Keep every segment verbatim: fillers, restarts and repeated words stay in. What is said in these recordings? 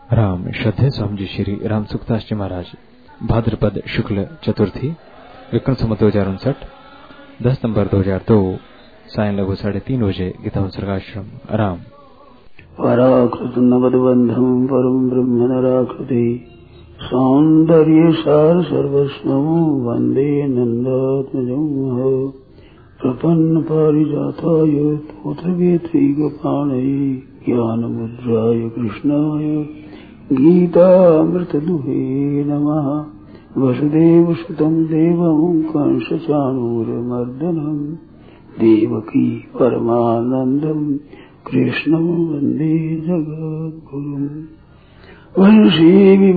राम श्रद्धेय स्वामी जी श्री राम सुखदास जी महाराज भाद्रपद शुक्ल चतुर्थी विक्रम संवत दो हजार उनसठ दस नवंबर दो हजार दो सायं लगभग साढ़े तीन बजे गीता सर्गाश्रम राम। पराकृत नवदबंधम परम ब्रह्म नराकृति सौंदर्य सार सर्वस्व वंदे नंदात्मजं प्रपन्न पारिजाताय तोत्रवेत्री गोपाणये ज्ञान मुद्राय कृष्णाय गीतामृतदुहे नमः। वसुदेव सुतं देवं कंसचाणूरमर्दनं देवकी परमानन्दं कृष्णं वन्दे जगद्गुरुम्। वंशी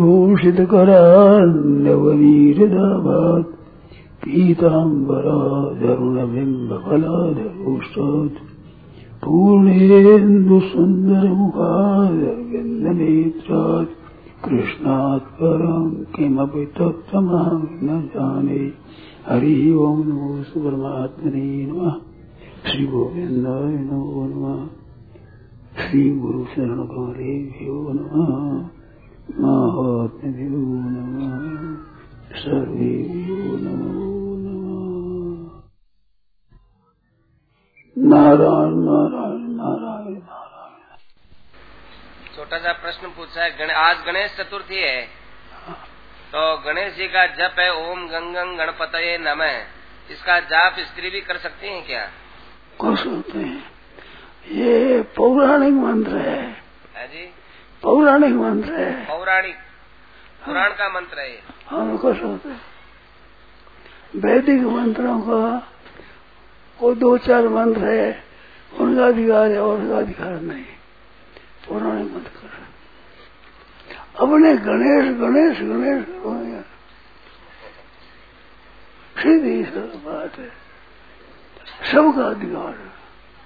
विभूषितकरान्नवनीरदाभात् पीताम्बरादरुणबिम्बफलादरोष्टात् पूर्णेन्दुसुन्दरमुखादरविन्दनेत्रात् कृष्णात् परं किमपि तत्त्वमहं न जाने। हरि ओं नमो परमात्मने नमः। श्री गोविन्दाय नमो नमः। श्री गुरु शरण गौरेभ्यो नमः। महात्म्यो नमः। सर्वेभ्यो नमो नमः। नारायण नारायण नारायण नारायण। छोटा सा प्रश्न पूछा है। गण, आज गणेश चतुर्थी है, तो गणेश जी का जप है ओम गंगं गणपतये नमः। इसका जाप स्त्री भी कर सकती हैं क्या? कर सकते हैं। ये पौराणिक मंत्र है। है जी, पौराणिक मंत्र है। पौराणिक पुराण का मंत्र है। हम कर सकते हैं। वैदिक मंत्रों का वो दो चार मंत्र है, उनका अधिकार है और उनका अधिकार नहीं। पौराणिक मंत्र कर अपने गणेश गणेश गणेश सीधी सरल बात है। सबका अधिकार है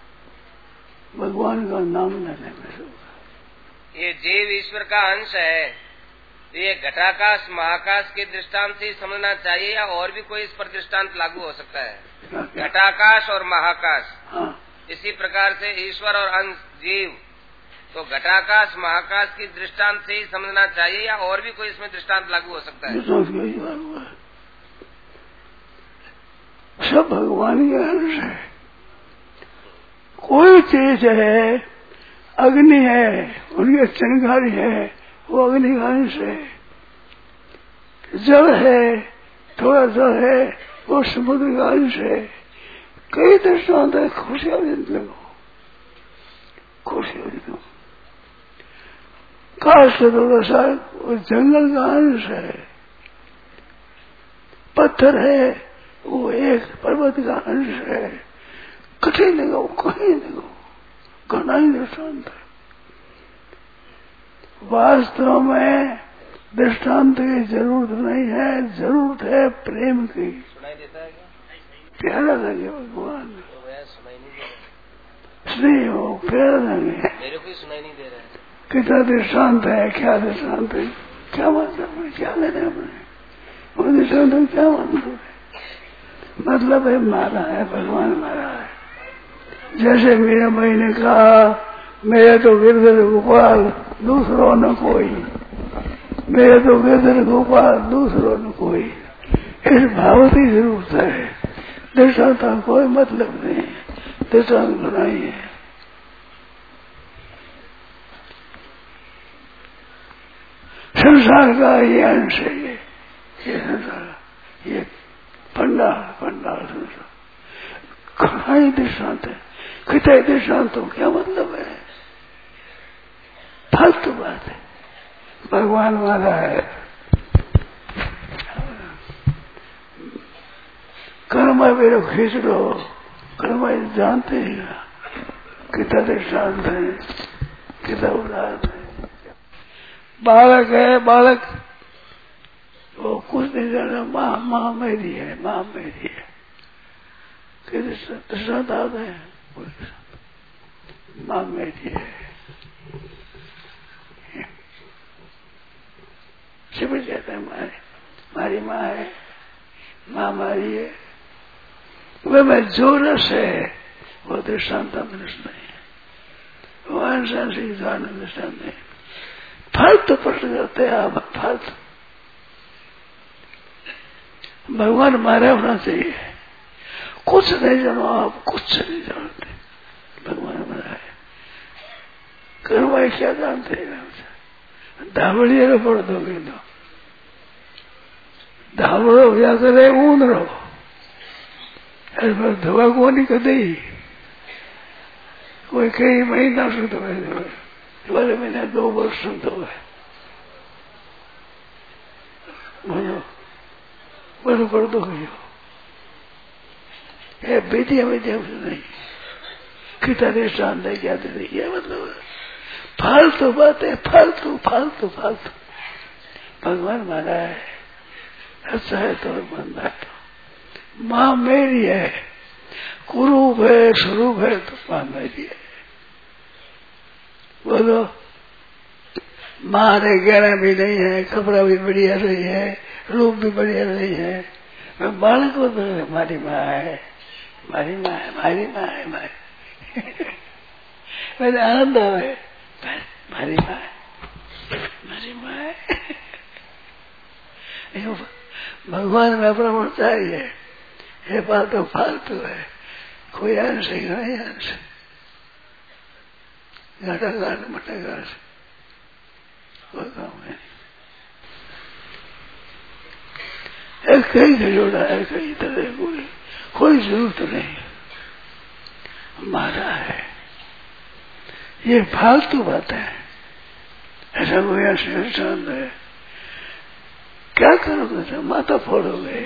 भगवान का नाम लेने में सबका। ये जीव ईश्वर का अंश है, तो ये घटाकाश महाकाश के दृष्टांत से समझना चाहिए या और भी कोई इस पर दृष्टांत लागू हो सकता है? घटाकाश और महाकाश, हाँ। इसी प्रकार से ईश्वर और अंश जीव, तो घटाकाश महाकाश की दृष्टांत से ही समझना चाहिए या और भी कोई इसमें दृष्टांत लागू हो सकता है? सब भगवान के अंश है। कोई चीज है, अग्नि है, उनके चिंगारी है, वो अग्नि का अंश है। जल है, थोड़ा जल है, वो समुद्र का अंश है। कई दृष्टांत है। खुशियां लगो, खुशियां लगो। काश थोड़ा सा वो जंगल का अंश है। पत्थर है, वो एक पर्वत का अंश है। कहीं लगो, कहीं लगो, घना ही दृष्टांत है। वास्तव में दृष्टांत की जरूरत नहीं है, जरूरत है प्रेम की। सुनाई देता है क्या? प्यारा लगे भगवान, तो सुनाई नहीं दे रहा। स्नेह हो, प्यारा लगे। मेरे को ही सुनाई नहीं दे रहा है। कितना दृष्टांत है, क्या दृष्टांत है, क्या मतलब है, क्या लेने अपने वो दृष्टांत है, क्या मतलब है? मतलब है मारा है, भगवान मारा है। जैसे मेरा भाई ने कहा मेरे तो गिरधर गोपाल दूसरों न कोई, मेरे तो गिरधर गोपाल दूसरों न कोई। इस भाव की जरूरत है। दृष्टांत का कोई मतलब नहीं, दृष्टांत बनाई है। संसार का ये अंश है, ये ये संसार, ये पंडाल पंडाल संसार। कहाँ दृष्टांत है, कितने दृष्टांत हो, क्या मतलब है? फालतू बात है। भगवान वाला है। कर्म मेरे खींच लो, कर्म जानते हैं कितना दृष्टांत है, कितना उदाहरण है। बालक है, बालक वो कुछ नहीं जाना, माँ माँ मेरी है, माँ मेरी है। दृष्टांत आता है, माँ मेरी है। शिविर कहते हैं हमारे, हमारी माँ है, माँ हमारी है। वह में जो रस है वो दृष्टांत मनुष्य नहीं है। वो अंश दृष्टांत नहीं। फालतू करते हैं आप फालतू। भगवान हमारा होना चाहिए। कुछ नहीं जानो आप, कुछ नहीं जानते। भगवान हमारा है। कर्म क्या जानते हैं? धावड़िया पड़ दोगे तो धावड़ो या करे ऊन रहो, पर धोआ को नहीं कदे कोई कई महीना से धोए धोए तुम्हारे महीने दो वर्ष से धोए बोलो बोलो पड़ दो ये बेटिया बेटिया नहीं कितने शान दे क्या दे ये मतलब फालतू बातें, फालतू फालतू फालतू। भगवान मारा है, अच्छा है तो मंदा है तो माँ मेरी है, कुरूप है स्वरूप है तो माँ मेरी है। बोलो माँ ने गहना भी नहीं है, कपड़ा भी बढ़िया नहीं है, रूप भी बढ़िया नहीं है, मैं बालक को तो हमारी माँ है, हमारी माँ है, हमारी माँ है, हमारी मैंने आनंद है, हमारी माँ है, हमारी माँ है। भगवान में अपना चाहिए, ये बात तो फालतू है, कोई अंश ही नहीं अंश, घाटा घाट मटा घाट कोई काम है। एक कहीं जोड़ा है, कहीं तरह कोई कोई जरूरत नहीं, हमारा है। ये फालतू बात है, ऐसा कोई आशीर्वाद है। क्या करोगे तो माथा फोड़ोगे,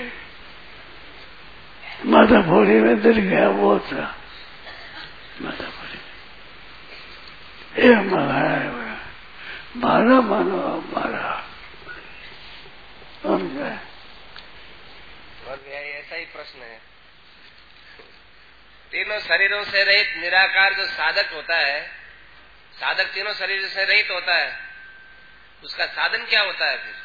माथा फोड़ी में दिल गया बहुत सा माथा फोड़ी। ये हमारा है, मारा मानो मारा और क्या। और ऐसा ही प्रश्न है, तीनों शरीरों से रहित निराकार जो साधक होता है, साधक तीनों शरीरों से रहित होता है, उसका साधन क्या होता है? फिर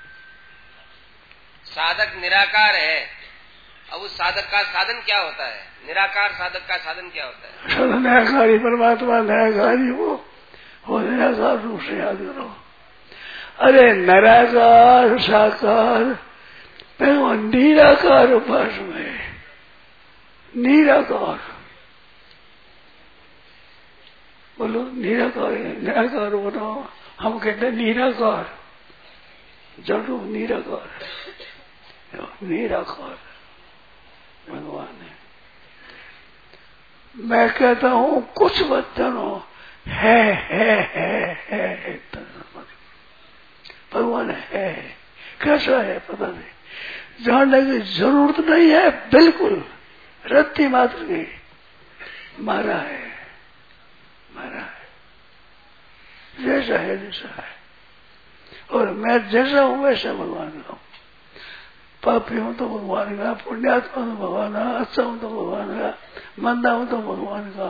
साधक निराकार है, अब उस साधक का साधन क्या होता है? निराकार साधक का साधन क्या होता है? निराकारी परमात्मा निराकारी वो वो निराकार रूप से याद करो। अरे निराकार साकार निराकार उपास में निराकार बोलो, निराकार निराकार बोलो। हम कहते हैं निराकार, जरूर निराकार निराकार भगवान है। मैं कहता हूँ कुछ मत जानो, है है है है भगवान है। कैसा है पता नहीं, जानने की जरूरत नहीं है, बिल्कुल रत्ती मात्र की मारा है, मारा है, जैसा है जैसा है। और मैं जैसा हूं वैसा भगवान का हूं। पापी हूं तो भगवान का, पुण्यात्मा तो भगवान का, अच्छा हूं तो भगवान का, मंदा हूं तो भगवान का।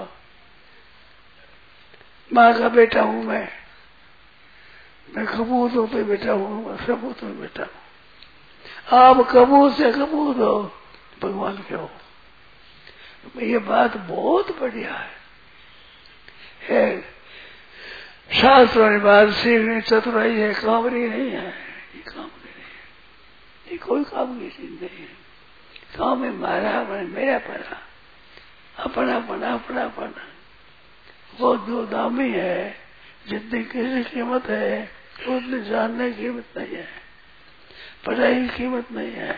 माँ का बेटा हूं मैं, मैं कबूतों पे बेटा हूं, मैं सबूतों पे बेटा हूं। आप कबूत से कबूत हो, भगवान के हो। ये बात बहुत बढ़िया है, है शास्त्रों ने बात सीखनी चतुराई है, कामरी नहीं है। ये कामरी नहीं है, ये कोई काम की चीज नहीं है। काम में मारा मेरा पड़ा, अपना पड़ा अपना पड़ा, वो दो दामी है। जितनी किसी कीमत है उतनी जानने की कीमत नहीं है, पढ़ाई की कीमत नहीं है।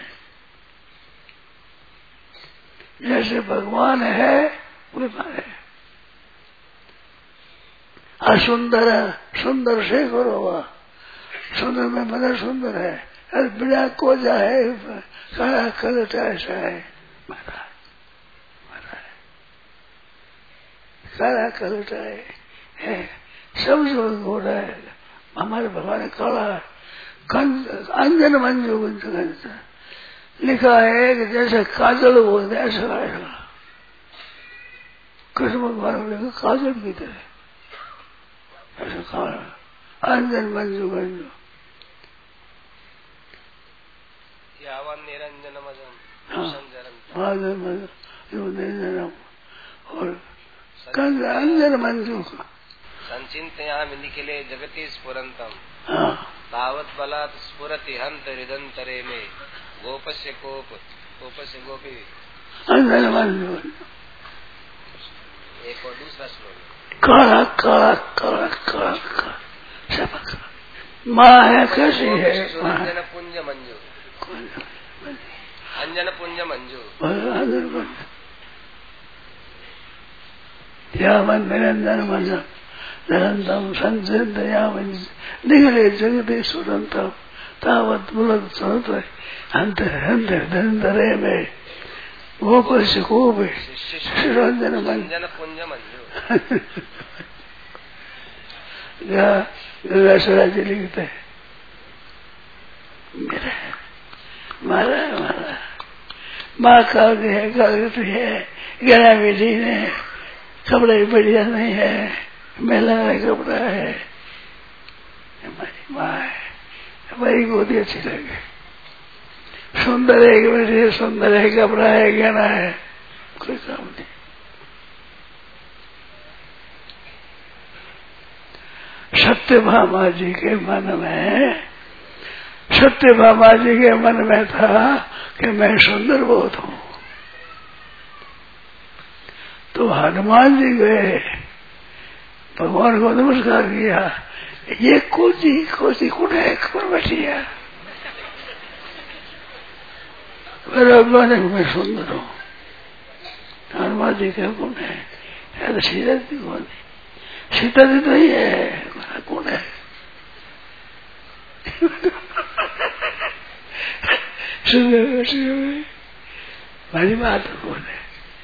जैसे भगवान है वैसा है। असुंदर सुंदर से करो, सुंदर में बड़ा सुंदर है, अरे बिना को जाए काला कलट ऐसा है, मारा मारा है, काला कलट है, सब जो घोड़ा है। हमारे भगवान काला अंजन मंजू गंज लिखा है कि जैसे काजल बोलते ऐसा ऐसा कृष्ण भगवान ने काजल की तरह ऐसा काला अंजन मंजू गंज निरंजन और अंजन मंजू का संचिंतयामि निखिले जगति स्फुरंतम। हाँ प्रोद्बलात् स्फुरति हंत हृदंतरे में गोपस्य कोप गोपस्य गोपी। एक और दूसरा श्लोक काला काला काला काला काला माँ है कैसी है अंजन पुंज मंजू अंजन पुंज मंजू यावन निरंजन मंजन निरंतम संचित यावन निगले जगते सुरंतम तावत बुलंद सुनत अंत अंत धंधरे में गोपर से कोप रंजन अंजन पुंज मंजू। गंगासरा जी लिखते हैं मेरा मारा मारा माँ कागज है कागज है गला विधि है कपड़ा भी बढ़िया नहीं है मेला है कपड़ा है हमारी माँ है हमारी गोदी अच्छी लगे सुंदर है बैठी सुंदर है कपड़ा है गहना है कोई काम नहीं। सत्यभामा जी के मन में सत्यभामा जी के मन में था कि मैं सुंदर बहुत हूँ। तो हनुमान जी गए भगवान को नमस्कार किया ये कोची कोची कौन है कौन बैठी है भगवान मैं सुंदर हूँ। हनुमान जी क्या कौन है तो सीता जी कौन है सीता जी तो ही है कौन है मेरी माँ तो कौन है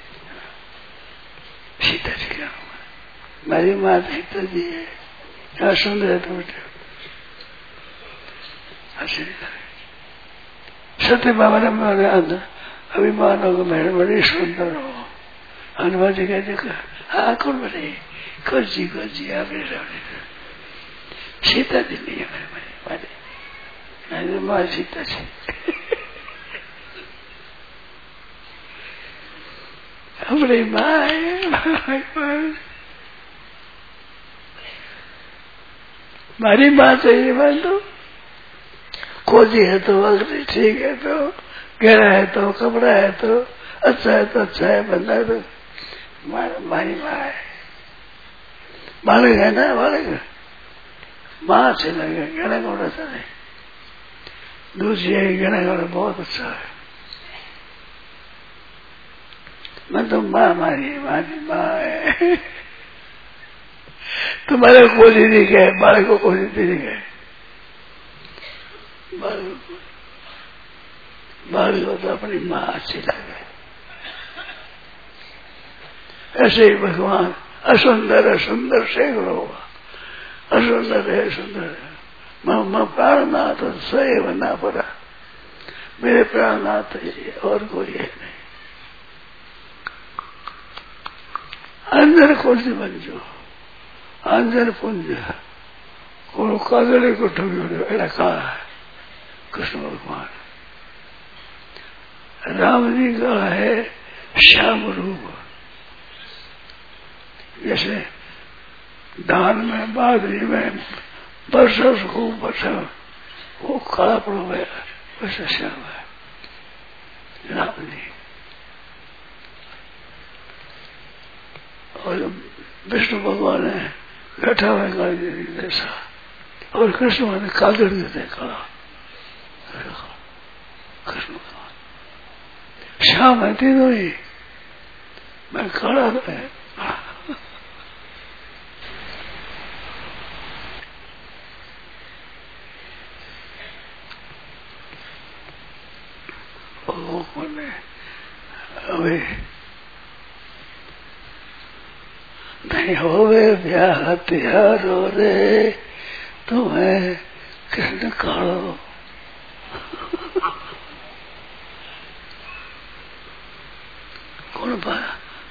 सीता जी क्या मेरी माँ सीता जी है क्या सुंदर है तो बेटे सत्य बाबा ने मैंने अभिमान होगा मैं बड़ी सुंदर हो। हनुमान जी कहते हाँ कौन बने कौन जी कौन जी आपने सीता जी नहीं है मेरे मेरे माँ सीता जी अपनी माँ है हमारी माँ चाहिए मान दो कोजी है तो अगली ठीक है तो गहरा है तो कपड़ा है तो अच्छा है तो अच्छा है बंदा है तो हमारी माँ है बालक है ना बालक माँ अच्छे लगे गहना कपड़ा अच्छा नहीं दूसरी है गहना कपड़ा बहुत अच्छा है मैं तो माँ हमारी हमारी माँ है तुम्हारे कोजी नहीं गए बालक को कोजी नहीं गए बाल को तो अपनी माँ अच्छी लगे। ऐसे ही भगवान असुंदर असुंदर सैकड़ों होगा असुंदर है सुंदर है मैं प्राणनाथ सही बनना पड़ा मेरे प्राणनाथ और कोई है नहीं। अंजन कुंज मंजू अंजन पुंज को कागड़े को ठगी एड़ा कहा है कृष्ण भगवान। राम जी का है श्याम रूप जैसे धान में बाजरी में वर्षा से खूब वर्षा वो काला पड़ गया वैसे श्याम है राम जी। और विष्णु भगवान है बैठा हुआ कागज जैसा और कृष्ण ने कागड़ देते काला कृष्ण भगवान श्याम है तीनों ही मैं खड़ा है अभी नहीं होवे ब्याह तिहारो रे तुम्हें कृष्ण काढ़ो कौन पाया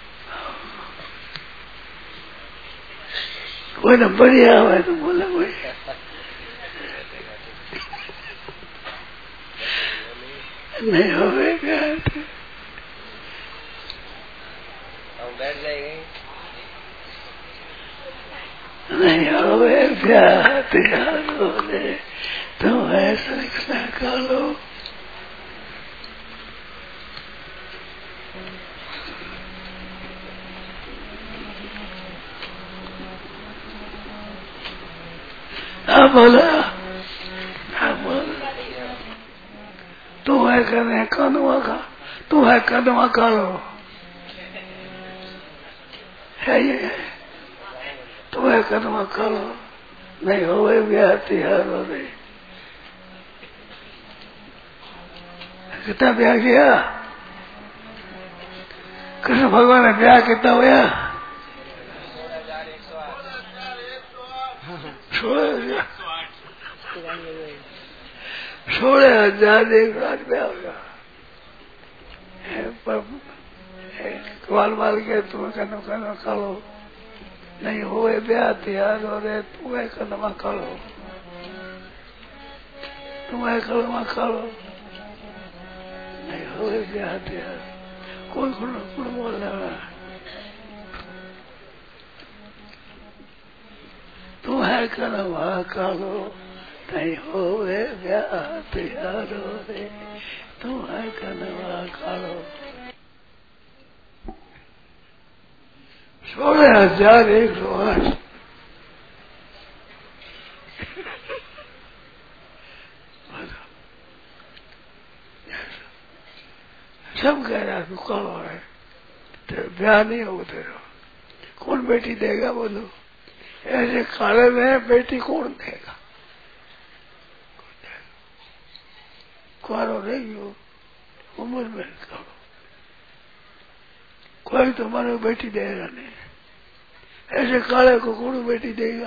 कोई ना बढ़िया हुआ तो बोले कोई नहीं होगा हम बैठ जाएंगे नहीं होवे प्यार तिहारो रे तुम ऐसा न करो। हाँ बोला, हाँ बोला, तू है करने कदमा का, तू है कदमा करो है ये, तू है कदमा करो नहीं होवे ब्याह तिहारो रे। कितना ब्याह किया कृष्ण भगवान ने, ब्याह कितना हुआ? सोलह हजार एक रात ब्याह हुआ। कमाल माल के तुम्हें कदम कदम करो नहीं हुए ब्याह तिहार हो रहे, तुम्हें कदम करो, तुम्हें कदम करो नहीं हुए ब्याह तिहार। कोई कुछ कुछ बोल रहा, तुम्हें कदम करो नहीं होवे ब्याह तिहार हो रे, तुम्हें कदम करो। सोलह हजार एक सौ आठ सब कह रहा तू करो है, तेरे ब्याह नहीं होगा तेरा, कौन बेटी देगा बोलो? ऐसे काले में बेटी कौन देगा? कुआरो नहीं हो, उम्र में करो, कोई तुम्हारे बेटी देगा नहीं। ऐसे काले को कौन बेटी देगा?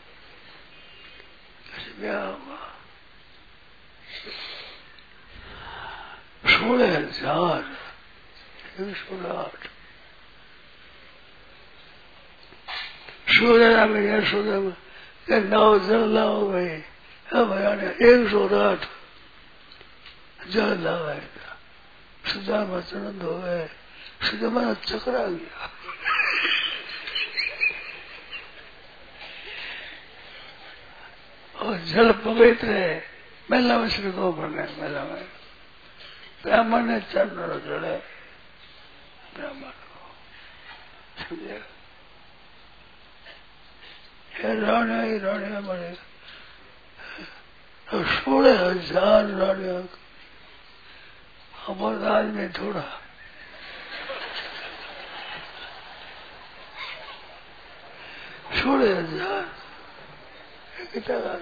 ऐसे ब्याह होगा। सोलह हजार एक सौ आठ सोलह में या सोलह में नौ जल लाओ गए, अब एक सौ आठ जल लाएगा। सुदामा चरण हो गए, सुदामा चकरा गया। और जल पवित्र है, मेला में श्री को भरने मेला में ब्राह्मण ने चरण जड़े, ब्राह्मण को समझे राणिया ही राणिया बने, सोलह हजार राणिया हमारे आज में थोड़ा सोलह हजार जगह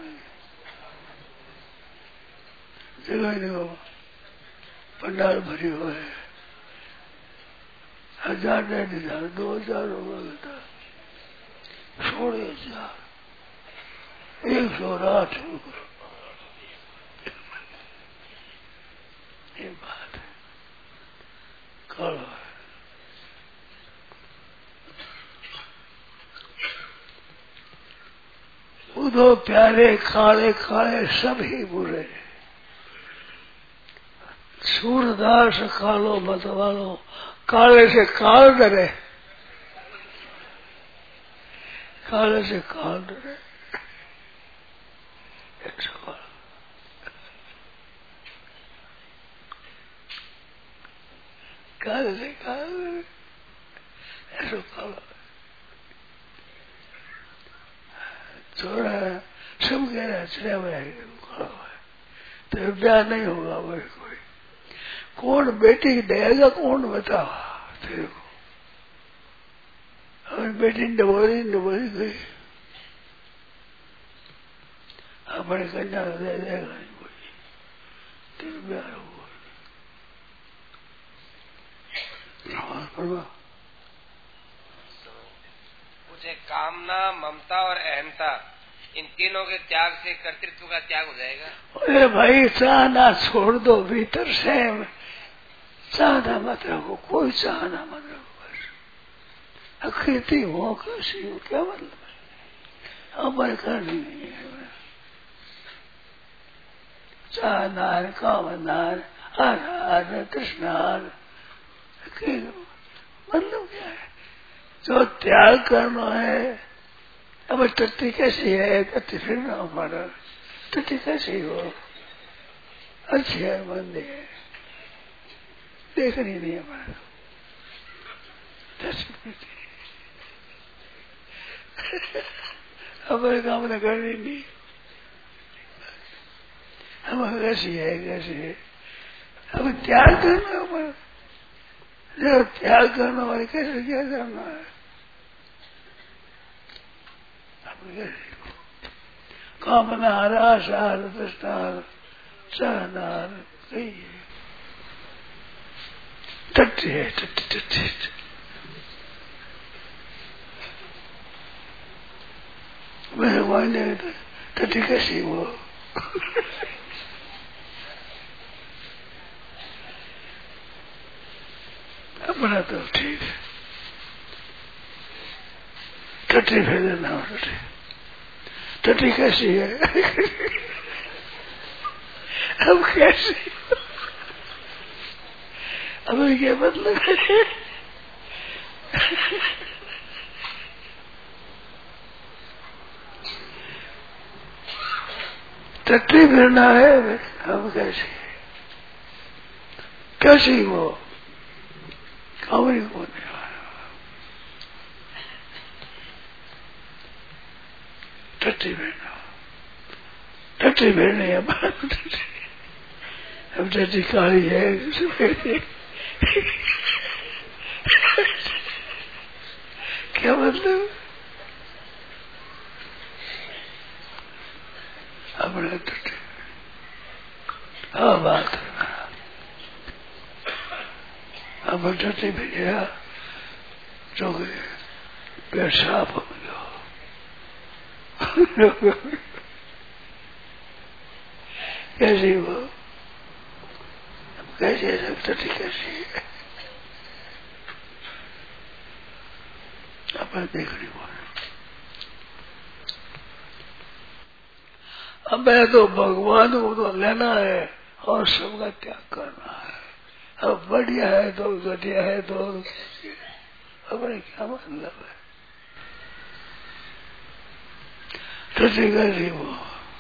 नहीं हो, पंडाल भरी हुए हजार डेढ़ हजार दो हजार होगा, सोलह हजार एक सौ आठ ये बात है। कल उदो प्यारे काले काले सभी बुरे, सूरदास कालो मत वालो, काले से काल डरे, काले से काल डरे। काले से काल ऐसा कालो छोड़ा सब कह रहे चढ़ा हुआ है, तो ब्याह नहीं होगा भाई। कोई कौन बेटी देगा कौन बताओ तेरे को? और बेटी डबोरी डबोरी गई, अपने कन्या दे देगा कोई, तेरे ब्याह होगा। मुझे कामना, ममता और अहंता, इन तीनों के त्याग से कर्तृत्व का त्याग हो जाएगा। अरे भाई चाहना छोड़ दो, भीतर से चाहना मत रखो, कोई चाहना मत रखो, बस आकृति हो कैसी हो, क्या मतलब है? अमर करनी नहीं है। चाहनार कामनार आधार तृष्णार, मतलब क्या है? जो त्याग करना है अब टट्टी कैसी है? टट्टी फिर ना हमारा टट्टी कैसी हो? अच्छी है, मंदी है, देखनी नहीं हमारा हमारे काम ने करनी नहीं। हमारा कैसी है कैसी है? अब त्याग करना हमारा, जब त्याग करना हमारे कैसे क्या करना है? कामनार आशार तृष्णार चाहनार कही है, टट्टी है, टट्टी टट्टी भगवान ने टट्टी कैसी वो? अपना तो ठीक है, टट्टी फिर देना हो। टट्टी टट्टी कैसी है? अब कैसी? अब क्या मतलब है? टट्टी फिरना है। अब कैसी कैसी वो? कामरी को नहीं टट्टी फिरना, टट्टी फिरने अब अब टट्टी काली है क्या मतलब? अपने टट्टी हाँ बात अब टट्टी फिर जो पेट साफ हो गया कैसी वो? कैसी है सब? टट्टी कैसी है? अपन देखनी बोल। अब मैं तो भगवान को तो लेना है और सबका त्याग करना है। अब बढ़िया है तो घटिया है तो अपने क्या मतलब है? टट्टी कैसी वो?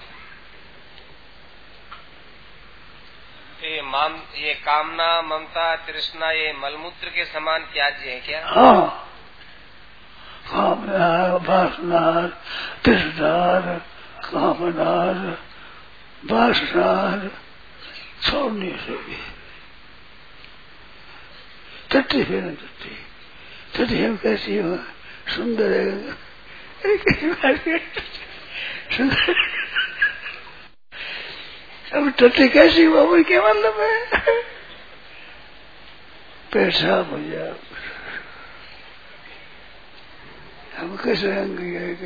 ये माम ये कामना ममता तृष्णा ये मलमूत्र के समान त्याज्य है क्या? हाँ, कामना वासना तृष्णा कामना वासना छोड़ने से भी टट्टी फिर टट्टी टट्टी हम कैसी हो? सुंदर है सुंदर। अब टट्टी कैसी हुआ? वो क्या मतलब है? पेशाब हो जाए हम कैसे रंग गए?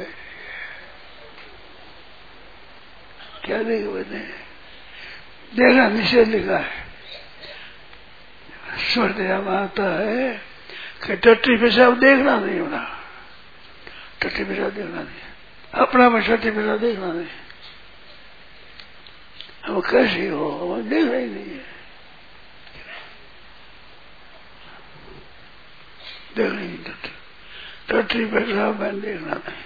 क्या देखे बने? देखना निषेध लिखा है, स्वर्दयाम आता है कि टट्टी पेशाब देखना नहीं होना, टट्टी पेशाब देखना नहीं, अपना में टट्टी पेशाब देखना नहीं। हम कैसी हो? हम देख रही नहीं है, देख नहीं टट्टी टट्टी पेशाब मैंने देखना नहीं।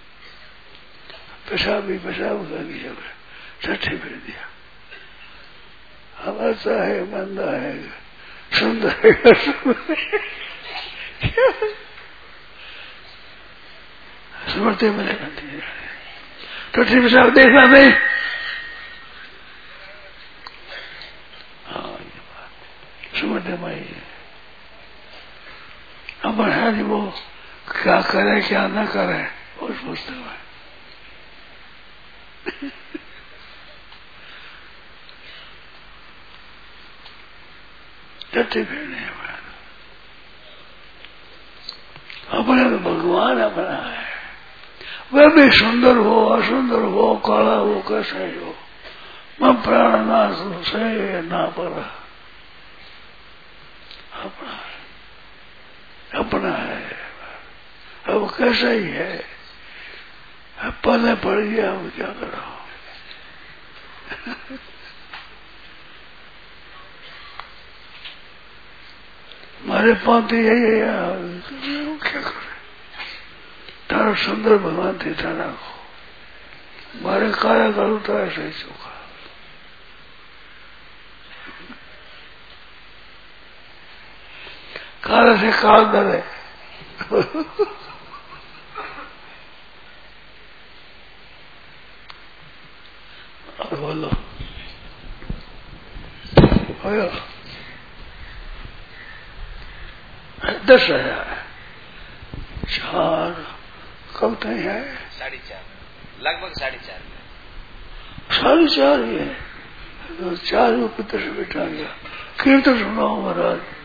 पेशाब भी पेशाब कर दिया, टट्टी फिर दिया। हम अच्छा है मंदा है सुंदर है स्मृति में लेना चाहिए। टट्टी पेशाब देखना नहीं। हाँ ये बात स्मृति में ही है। अब है नहीं वो क्या करे क्या न करे वो सोचते हुए टट्टी फिरने अपने तो भगवान अपना है। वह भी सुंदर हो असुंदर हो काला हो कैसे हो, मैं प्राण नाश से ना पर अपना है, अपना है। अब कैसा ही है, अब पले पड़ गया, अब क्या करो। हमारे पाते यही है, क्या करे। तारा सुंदर भगवान थे थाना को मारे काया करूँ तो ऐसा ही चौका काला से काल डरे बोलो दस हजार चार कब तक है साढ़े चार लगभग साढ़े चार साढ़े चार ही है तो चार रुपये से बैठा गया कीर्तन सुनाओ महाराज